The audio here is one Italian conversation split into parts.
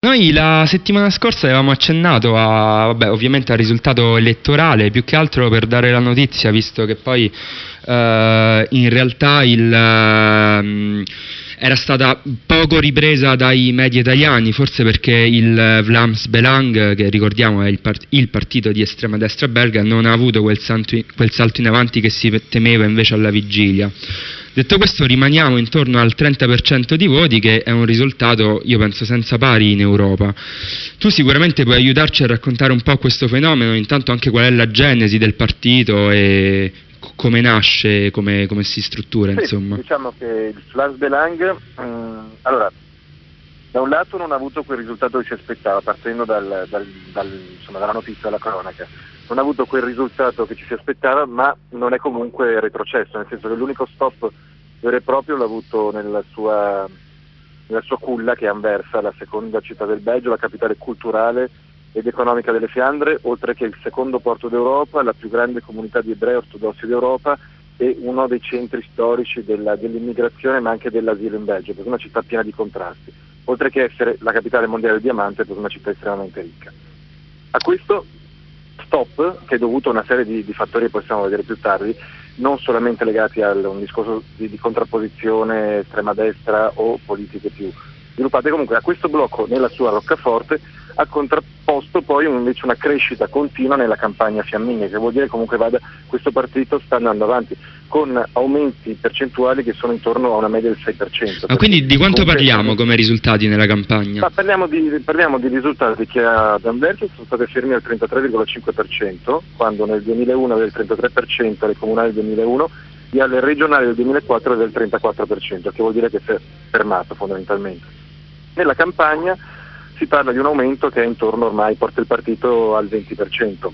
Noi la settimana scorsa avevamo accennato ovviamente al risultato elettorale, più che altro per dare la notizia, visto che poi in realtà era stata poco ripresa dai media italiani, forse perché il Vlaams Belang, che ricordiamo è il partito di estrema destra belga, non ha avuto quel salto in avanti che si temeva invece alla vigilia. Detto questo, rimaniamo intorno al 30% di voti, che è un risultato, io penso, senza pari in Europa. Tu sicuramente puoi aiutarci a raccontare un po' questo fenomeno, intanto anche qual è la genesi del partito e come nasce, come si struttura, sì, insomma. Diciamo che il Vlaams Belang, allora, da un lato non ha avuto quel risultato che si aspettava, partendo dalla notizia della cronaca. Non ha avuto quel risultato che ci si aspettava, ma non è comunque retrocesso, nel senso che l'unico stop vero e proprio l'ha avuto nella sua culla, che è Anversa, la seconda città del Belgio, la capitale culturale ed economica delle Fiandre, oltre che il secondo porto d'Europa, la più grande comunità di ebrei ortodossi d'Europa e uno dei centri storici dell'immigrazione, ma anche dell'asilo in Belgio, perché è una città piena di contrasti, oltre che essere la capitale mondiale del diamante, perché è una città estremamente ricca. A questo stop, che è dovuto a una serie di fattori che possiamo vedere più tardi, non solamente legati a un discorso di contrapposizione estrema destra o politiche più sviluppate, comunque a questo blocco nella sua roccaforte ha contrapposto poi invece una crescita continua nella campagna fiamminga, che vuol dire comunque questo partito sta andando avanti con aumenti percentuali che sono intorno a una media del 6%. Ma quindi di quanto parliamo come risultati nella campagna? Ma parliamo di risultati che ad Anversa sono state fermi al 33,5%, quando nel 2001 del 33%, alle comunali del 2001, e alle regionali del 2004 del 34%, che vuol dire che si è fermato fondamentalmente. Nella campagna si parla di un aumento che è intorno, ormai porta il partito al 20%.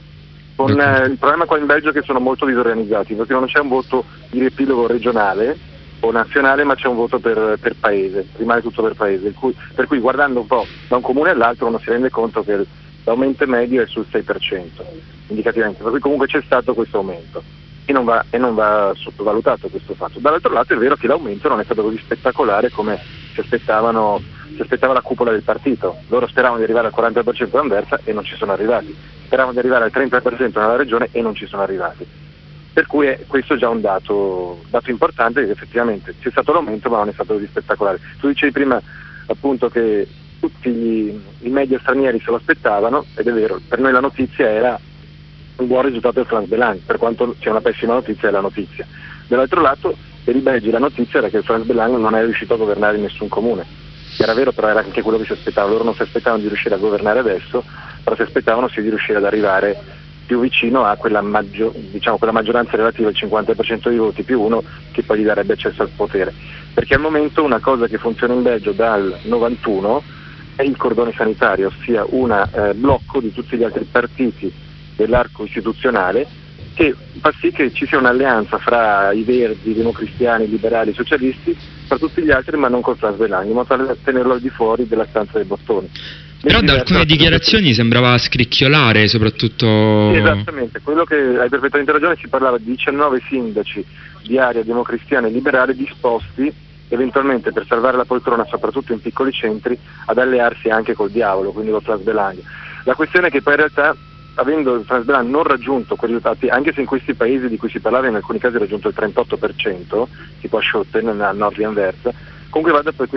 Il problema qua in Belgio è che sono molto disorganizzati, perché non c'è un voto di riepilogo regionale o nazionale, ma c'è un voto per paese, rimane tutto per paese, per cui guardando un po' da un comune all'altro uno si rende conto che l'aumento medio è sul 6%, indicativamente, per cui comunque c'è stato questo aumento e non va sottovalutato questo fatto. Dall'altro lato è vero che l'aumento non è stato così spettacolare come si aspettava la cupola del partito. Loro speravano di arrivare al 40% ad Anversa e non ci sono arrivati, speravano di arrivare al 30% nella regione e non ci sono arrivati, per cui questo è già un dato importante, che effettivamente c'è stato l'aumento ma non è stato così spettacolare. Tu dicevi prima appunto che tutti i media stranieri se lo aspettavano, ed è vero, per noi la notizia era un buon risultato del Vlaams Belang, per quanto sia una pessima notizia è la notizia. Dall'altro lato per i belgi la notizia era che il Vlaams Belang non è riuscito a governare in nessun comune. Era vero, però era anche quello che si aspettava. Loro non si aspettavano di riuscire a governare adesso, però si aspettavano sì di riuscire ad arrivare più vicino a quella maggioranza relativa al 50% dei voti più uno, che poi gli darebbe accesso al potere. Perché al momento una cosa che funziona in Belgio dal 91 è il cordone sanitario, ossia un blocco di tutti gli altri partiti dell'arco istituzionale, che fa sì che ci sia un'alleanza fra i verdi, i democristiani, i liberali, i socialisti, fra tutti gli altri, ma non col Vlaams Belang, in modo tale da tenerlo al di fuori della stanza dei bottoni. Però da alcune dichiarazioni sembrava scricchiolare, soprattutto. Sì, esattamente, quello che hai perfettamente ragione, si parlava di 19 sindaci di area democristiana e liberale disposti eventualmente, per salvare la poltrona, soprattutto in piccoli centri, ad allearsi anche col diavolo, quindi col Vlaams Belang. La questione è che poi in realtà, avendo il Vlaams Belang non raggiunto quei risultati, anche se in questi paesi di cui si parlava in alcuni casi ha raggiunto il 38%, tipo a Schotten, a nord di Anversa, comunque vada poi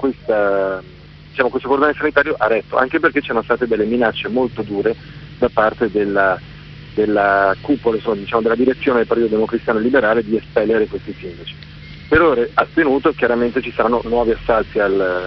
questo cordone sanitario ha retto, anche perché c'erano state delle minacce molto dure da parte della cupola, della direzione del Partito Democristiano Liberale, di espellere questi sindaci. Per ora astenuto, chiaramente ci saranno nuovi assalti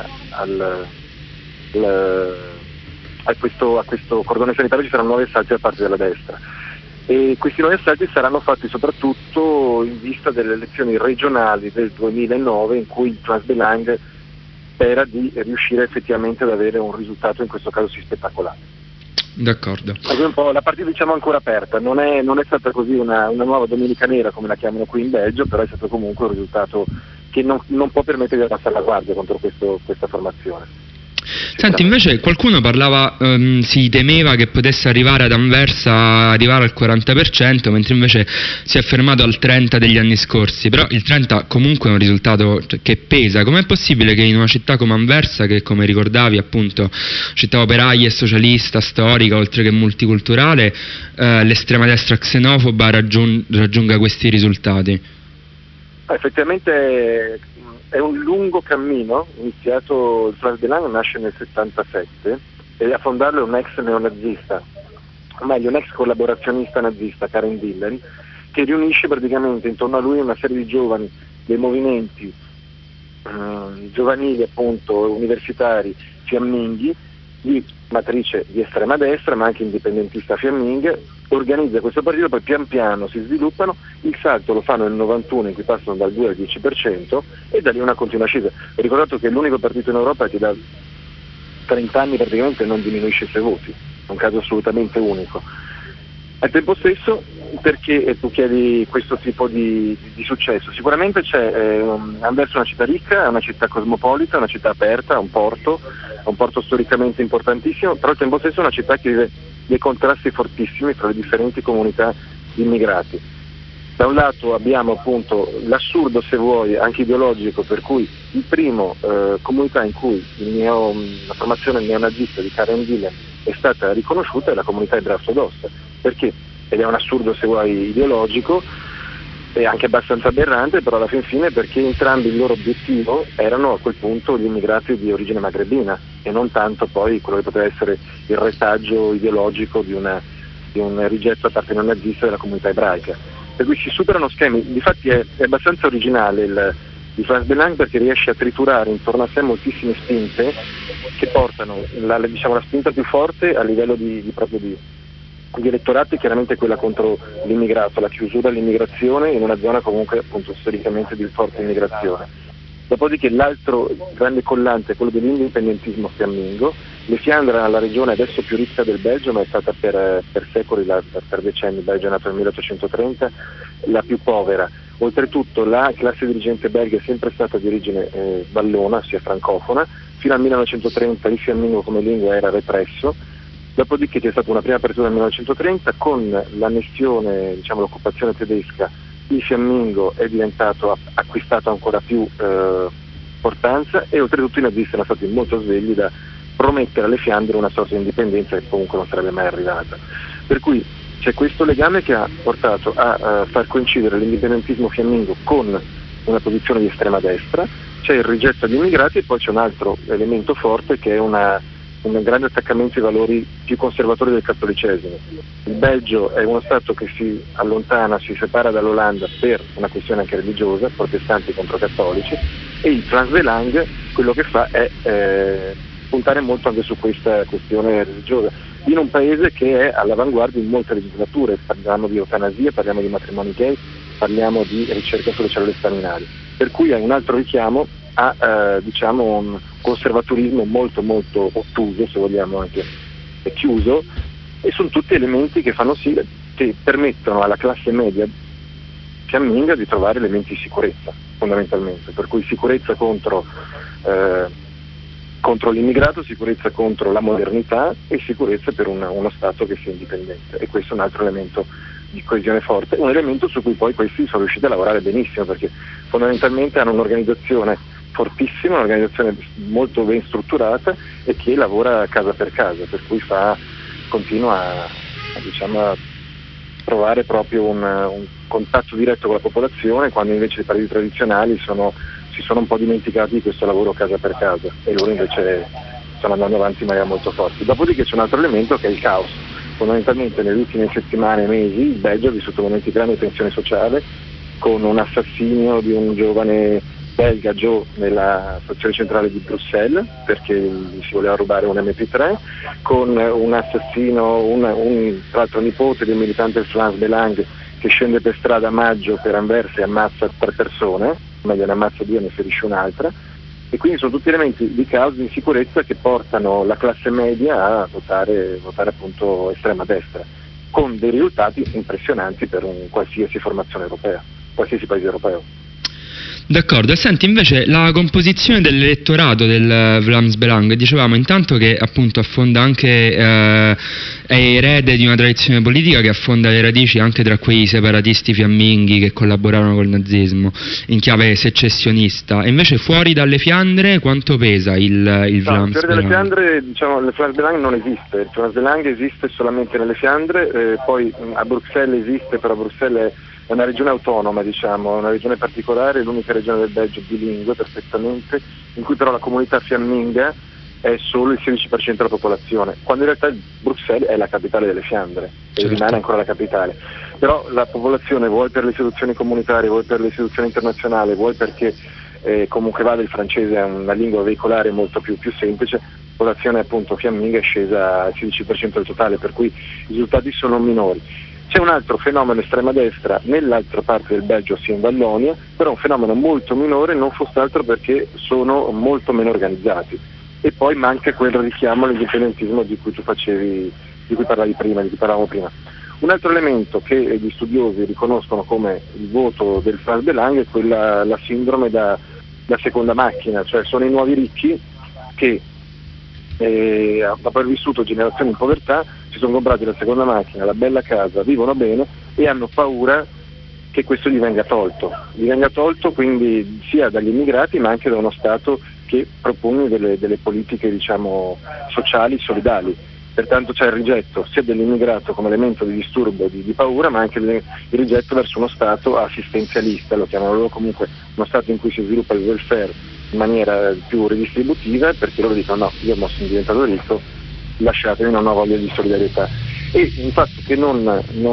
a questo cordone sanitario, ci saranno nuovi assalti da parte della destra, e questi nuovi assalti saranno fatti soprattutto in vista delle elezioni regionali del 2009, in cui il Vlaams Belang spera di riuscire effettivamente ad avere un risultato in questo caso sì spettacolare. D'accordo. Un po' la partita ancora aperta, non è stata così una nuova domenica nera come la chiamano qui in Belgio, però è stato comunque un risultato che non può permettere di abbassare la guardia contro questa formazione. Senti, invece qualcuno parlava, si temeva che potesse arrivare ad Anversa, arrivare al 40%, mentre invece si è fermato al 30% degli anni scorsi, però il 30% comunque è un risultato che pesa. Com'è possibile che in una città come Anversa, che come ricordavi appunto città operaia e socialista, storica, oltre che multiculturale, l'estrema destra xenofoba raggiunga questi risultati? Effettivamente è un lungo cammino iniziato. Il Frans Belang nasce nel 77 e a fondarlo è un ex neonazista, o meglio un ex collaborazionista nazista, Karen Dillen, che riunisce praticamente intorno a lui una serie di giovani dei movimenti giovanili, appunto universitari fiamminghi, di matrice di estrema destra ma anche indipendentista fiamminga. Organizza questo partito, poi pian piano si sviluppano, il salto lo fanno nel 91 in cui passano dal 2 al 10% e da lì una continua ascesa. Ho ricordato che è l'unico partito in Europa che da 30 anni praticamente non diminuisce i suoi voti, è un caso assolutamente unico. Al tempo stesso, perché tu chiedi questo tipo di successo? Sicuramente Anversa è una città ricca, è una città cosmopolita, è una città aperta, è un porto storicamente importantissimo, però al tempo stesso è una città che vive dei contrasti fortissimi tra le differenti comunità di immigrati. Da un lato abbiamo appunto l'assurdo, se vuoi, anche ideologico, per cui il primo comunità in cui la formazione neonazista di Karen Dillen è stata riconosciuta è la comunità ebraica ortodossa. Perché? Ed è un assurdo, se vuoi, ideologico e anche abbastanza aberrante, però alla fine perché entrambi il loro obiettivo erano a quel punto gli immigrati di origine magrebina e non tanto poi quello che poteva essere il retaggio ideologico di un rigetto da parte neonazista della comunità ebraica. Per cui si superano schemi. Difatti è abbastanza originale di Frans Belang, perché riesce a triturare intorno a sé moltissime spinte che portano la spinta più forte a livello di elettorati, chiaramente quella contro l'immigrato, la chiusura all'immigrazione in una zona comunque appunto storicamente di forte immigrazione. Dopodiché l'altro grande collante è quello dell'indipendentismo fiammingo. Le Fiandre, la regione adesso più ricca del Belgio, ma è stata per secoli, per decenni, il Belgio è nato nel 1830, la più povera. Oltretutto la classe dirigente belga è sempre stata di origine vallona, ossia francofona. Fino al 1930 il fiammingo come lingua era represso. Dopodiché c'è stata una prima apertura nel 1930, con l'annessione, l'occupazione tedesca, il fiammingo è acquistato ancora più importanza, e oltretutto i nazisti sono stati molto svegli da promettere alle Fiandre una sorta di indipendenza che comunque non sarebbe mai arrivata. Per cui c'è questo legame che ha portato a far coincidere l'indipendentismo fiammingo con una posizione di estrema destra, c'è il rigetto agli immigrati e poi c'è un altro elemento forte che è un grande attaccamento ai valori più conservatori del cattolicesimo. Il Belgio è uno Stato che si allontana, si separa dall'Olanda per una questione anche religiosa, protestanti contro cattolici, e il Frans Belang quello che fa è puntare molto anche su questa questione religiosa, in un paese che è all'avanguardia in molte legislature. Parliamo di eutanasia, parliamo di matrimoni gay, parliamo di ricerca sulle cellule staminali, per cui è un altro richiamo a un conservatorismo molto molto ottuso, se vogliamo anche chiuso, e sono tutti elementi che fanno sì che permettono alla classe media fiamminga di trovare elementi di sicurezza fondamentalmente, per cui sicurezza contro l'immigrato, sicurezza contro la modernità e sicurezza per uno Stato che sia indipendente, e questo è un altro elemento di coesione forte, un elemento su cui poi questi sono riusciti a lavorare benissimo, perché fondamentalmente hanno un'organizzazione fortissima, un'organizzazione molto ben strutturata e che lavora casa per casa, per cui continua a trovare proprio un contatto diretto con la popolazione, quando invece i partiti tradizionali si sono un po' dimenticati di questo lavoro casa per casa, e loro invece stanno andando avanti in maniera molto forte. Dopodiché c'è un altro elemento che è il caos. Fondamentalmente nelle ultime settimane e mesi il Belgio ha vissuto momenti di grande tensione sociale, con un assassinio di un giovane belga, Joe, nella stazione centrale di Bruxelles, perché gli si voleva rubare un MP3, con un assassino, tra l'altro nipote di un militante del Frans Belang, che scende per strada a maggio per Anversa e ammazza 3 persone, meglio ne ammazza 2 e ne ferisce un'altra, e quindi sono tutti elementi di caos, di insicurezza, che portano la classe media a votare appunto estrema destra, con dei risultati impressionanti per qualsiasi formazione europea, qualsiasi paese europeo. D'accordo, e senti invece la composizione dell'elettorato del Vlaams Belang, dicevamo intanto che appunto affonda anche, è erede di una tradizione politica che affonda le radici anche tra quei separatisti fiamminghi che collaborarono col nazismo in chiave secessionista, e invece fuori dalle Fiandre quanto pesa il Vlaams Belang? Fuori dalle Fiandre, diciamo, il Vlaams Belang non esiste, il Vlaams Belang esiste solamente nelle Fiandre, poi a Bruxelles esiste, però Bruxelles è una regione autonoma, diciamo, una regione particolare, l'unica regione del Belgio bilingue perfettamente, in cui però la comunità fiamminga è solo il 16% della popolazione, quando in realtà Bruxelles è la capitale delle Fiandre e rimane ancora la capitale. Però la popolazione, vuoi per le istituzioni comunitarie, vuoi per le istituzioni internazionali, vuoi perché comunque vada il francese è una lingua veicolare molto più semplice, la popolazione appunto fiamminga è scesa al 16% del totale, per cui i risultati sono minori. C'è un altro fenomeno estrema destra nell'altra parte del Belgio, ossia in Vallonia, però un fenomeno molto minore, non fosse altro perché sono molto meno organizzati. E poi manca quel richiamo all'indipendentismo di cui tu facevi, di cui parlavamo prima. Un altro elemento che gli studiosi riconoscono come il voto del Vlaams Belang è la sindrome da seconda macchina, cioè sono i nuovi ricchi che dopo aver vissuto generazioni in povertà si sono comprati la seconda macchina, la bella casa, vivono bene e hanno paura che questo gli venga tolto quindi sia dagli immigrati ma anche da uno Stato che propone delle politiche, diciamo, sociali, solidali. Pertanto c'è il rigetto sia dell'immigrato come elemento di disturbo, di paura, ma anche il rigetto verso uno Stato assistenzialista, lo chiamano loro comunque uno Stato in cui si sviluppa il welfare in maniera più ridistributiva, perché loro dicono no, io sono diventato ricco, lasciatemi, non ho voglia di solidarietà. E un fatto che non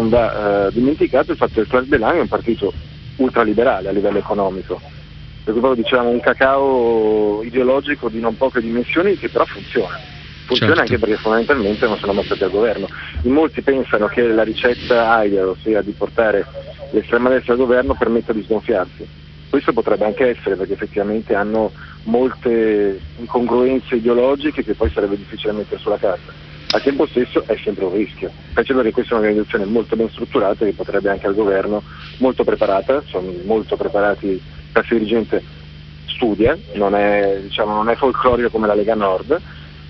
va dimenticato è il fatto che il Vlaams Belang è un partito ultraliberale a livello economico, per cui proprio diciamo un cacao ideologico di non poche dimensioni che però funziona. Funziona anche perché fondamentalmente non sono stati al governo. In molti pensano che la ricetta Haider, ossia di portare l'estrema destra al governo, permetta di sgonfiarsi. Questo potrebbe anche essere, perché effettivamente hanno molte incongruenze ideologiche che poi sarebbe difficile mettere sulla carta. Al tempo stesso è sempre un rischio, specie perché questa è un'organizzazione molto ben strutturata che potrebbe anche al governo, molto preparata, sono molto preparati, il classe dirigente studia, non è folclorico come la Lega Nord.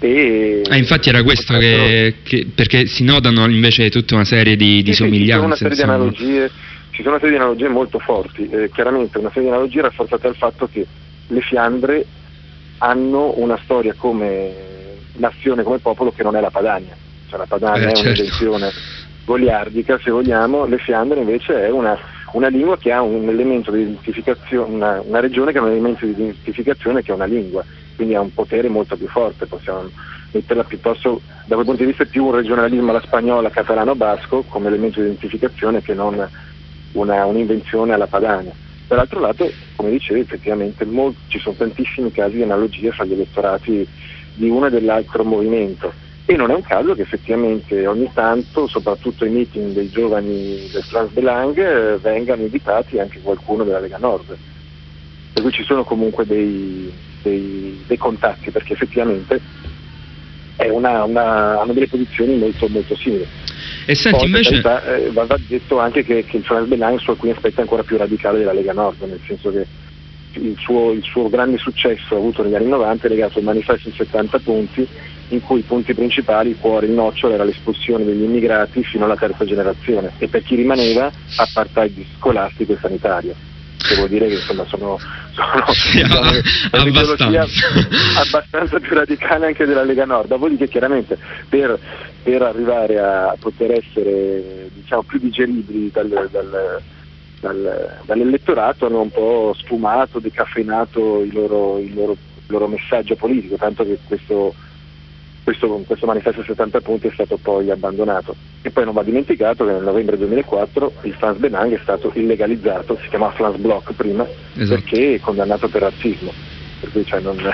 Infatti era questo perché si notano invece tutta una serie di somiglianze. Ci sono una serie di analogie molto forti, chiaramente una serie di analogie rafforzate dal fatto che le Fiandre hanno una storia come nazione, come popolo che non è la Padania, cioè la Padania è un'invenzione goliardica se vogliamo, le Fiandre invece è una lingua che ha un elemento di identificazione, una regione che ha un elemento di identificazione che è una lingua, quindi ha un potere molto più forte, possiamo metterla piuttosto, da quel punto di vista, più un regionalismo alla spagnola, catalano-basco come elemento di identificazione che non un'invenzione alla Padania. Dall'altro lato, come dicevi, effettivamente ci sono tantissimi casi di analogia fra gli elettorati di uno e dell'altro movimento, e non è un caso che effettivamente ogni tanto, soprattutto ai meeting dei giovani del Vlaams Belang, vengano invitati anche qualcuno della Lega Nord, per cui ci sono comunque dei contatti, perché effettivamente hanno delle posizioni molto molto simili. E senti, invece va detto anche che il Vlaams Belang su alcuni aspetti è ancora più radicale della Lega Nord, nel senso che il suo grande successo avuto negli anni 90 è legato al manifesto di 70 punti, in cui i punti principali, il cuore, il nocciolo, era l'espulsione degli immigrati fino alla terza generazione, e per chi rimaneva apartheid scolastico e sanitario, che vuol dire che insomma sono abbastanza più radicale anche della Lega Nord. Dopodiché chiaramente per arrivare a poter essere, diciamo, più digeribili dall'elettorato, hanno un po' sfumato, decaffeinato il loro messaggio politico, tanto che questo manifesto 70 punti è stato poi abbandonato. E poi non va dimenticato che nel novembre 2004 il Vlaams Belang è stato illegalizzato, si chiamava Vlaams Blok prima, esatto, perché è condannato per razzismo, per cui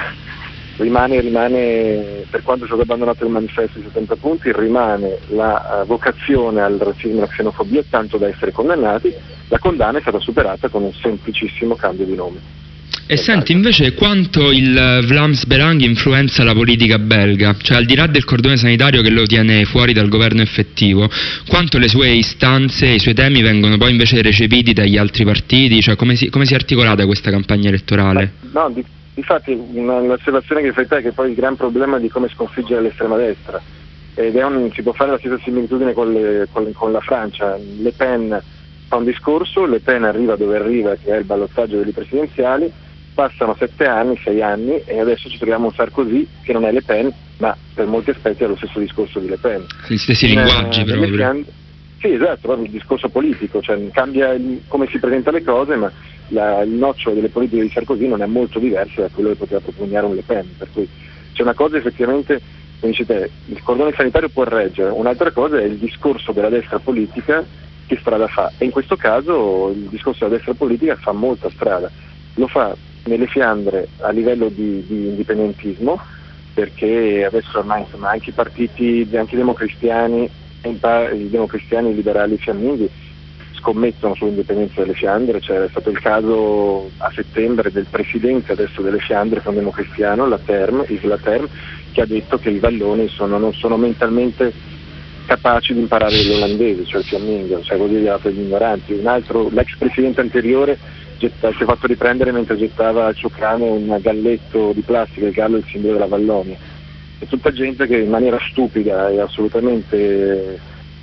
rimane, per quanto è stato abbandonato il manifesto di 70 punti, rimane la vocazione al razzismo e alla xenofobia, tanto da essere condannati. La condanna è stata superata con un semplicissimo cambio di nome. E senti invece quanto il Vlaams Belang influenza la politica belga, cioè al di là del cordone sanitario che lo tiene fuori dal governo effettivo, quanto le sue istanze, i suoi temi vengono poi invece recepiti dagli altri partiti, cioè come si è articolata questa campagna elettorale? No, difatti l'osservazione che fai te è che poi il gran problema è di come sconfiggere l'estrema destra, ed si può fare la stessa similitudine con la Francia. Le Pen fa un discorso, Le Pen arriva dove arriva, che è il ballottaggio delle presidenziali, passano 7 anni, 6 anni e adesso ci troviamo un Sarkozy che non è Le Pen, ma per molti aspetti ha lo stesso discorso di Le Pen. Gli stessi linguaggi proprio. Sì, esatto, proprio il discorso politico, cioè cambia come si presenta le cose, ma il nocciolo delle politiche di Sarkozy non è molto diverso da quello che poteva propugnare un Le Pen, per cui c'è una cosa effettivamente, come dici te, il cordone sanitario può reggere, un'altra cosa è il discorso della destra politica che strada fa, e in questo caso il discorso della destra politica fa molta strada, lo fa nelle Fiandre a livello di indipendentismo, perché adesso ormai insomma anche i partiti, anche i democristiani, i democristiani, i liberali fiamminghi scommettono sull'indipendenza delle Fiandre. C'è stato il caso a settembre del presidente adesso delle Fiandre, che è un democristiano, Isla Term, che ha detto che i valloni non sono mentalmente capaci di imparare l'olandese, cioè il fiammingo, cioè vuol dire per gli ignoranti. Un altro, l'ex presidente anteriore, si è fatto riprendere mentre gettava al suo cranio un galletto di plastica, il gallo è il simbolo della Vallonia. È tutta gente che in maniera stupida e assolutamente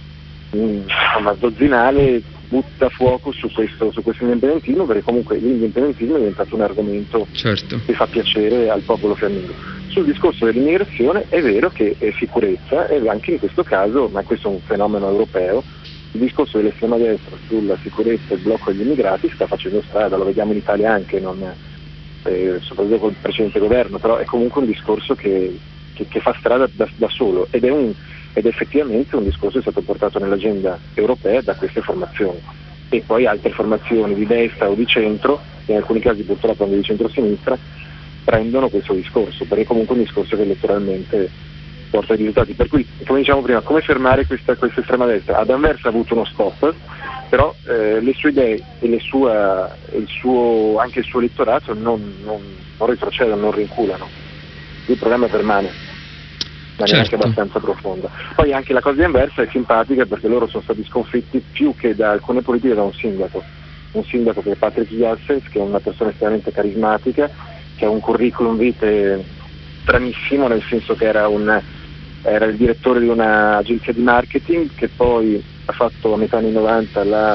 dozzinale butta fuoco su questo indipendentismo, perché comunque l'indipendentismo è diventato un argomento che fa piacere al popolo fiammingo. Sul discorso dell'immigrazione è vero che è sicurezza, e anche in questo caso, ma questo è un fenomeno europeo, il discorso dell'estrema destra sulla sicurezza e il blocco degli immigrati sta facendo strada, lo vediamo in Italia anche, soprattutto col precedente governo, però è comunque un discorso che fa strada da solo, ed effettivamente un discorso che è stato portato nell'agenda europea da queste formazioni, e poi altre formazioni di destra o di centro, in alcuni casi purtroppo anche di centro-sinistra, prendono questo discorso, perché è comunque un discorso che elettoralmente porta ai risultati. Per cui, come diciamo prima, come fermare questa estrema destra? Ad Anversa ha avuto uno stop, però le sue idee e anche il suo elettorato non retrocedono, non rinculano. Il problema permane, ma neanche abbastanza profonda. Poi anche la cosa di Anversa è simpatica, perché loro sono stati sconfitti più che da alcune politiche da un sindaco che è Patrick Jassens, che è una persona estremamente carismatica, che ha un curriculum vitae stranissimo, nel senso che era il direttore di un'agenzia di marketing, che poi ha fatto a metà anni 90 la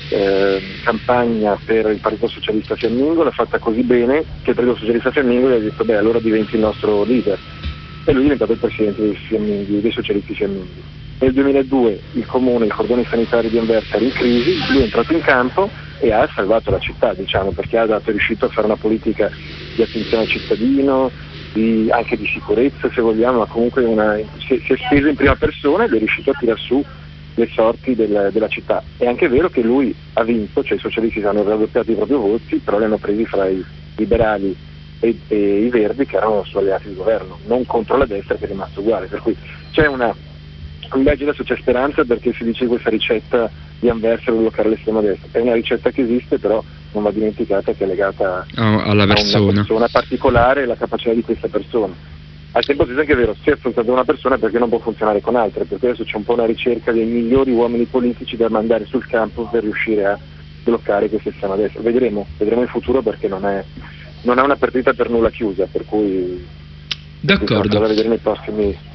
campagna per il Partito Socialista Fiammingo, l'ha fatta così bene che il Partito Socialista Fiammingo gli ha detto allora diventi il nostro leader, e lui è diventato il presidente dei socialisti fiamminghi. Nel 2002 il cordone sanitario di Anversa era in crisi, lui è entrato in campo e ha salvato la città, diciamo, perché è riuscito a fare una politica di attenzione al cittadino, anche di sicurezza se vogliamo, ma comunque si è speso in prima persona ed è riuscito a tirar su le sorti della città. È anche vero che lui ha vinto, cioè i socialisti hanno raddoppiato i propri voti, però li hanno presi fra i liberali e i verdi, che erano suoi alleati di governo, non contro la destra, che è rimasto uguale. Per cui c'è invece adesso c'è speranza, perché si dice che questa ricetta di Anversa per bloccare l'estrema destra è una ricetta che esiste, però non va dimenticata che è legata alla persona. A una persona particolare e la capacità di questa persona. Al tempo stesso è anche vero, se è affrontata una persona, perché non può funzionare con altre, perché adesso c'è un po' una ricerca dei migliori uomini politici da mandare sul campo per riuscire a bloccare questa estrema destra. Vedremo in futuro, perché non è una partita per nulla chiusa, per cui d'accordo. Da vedere nei prossimi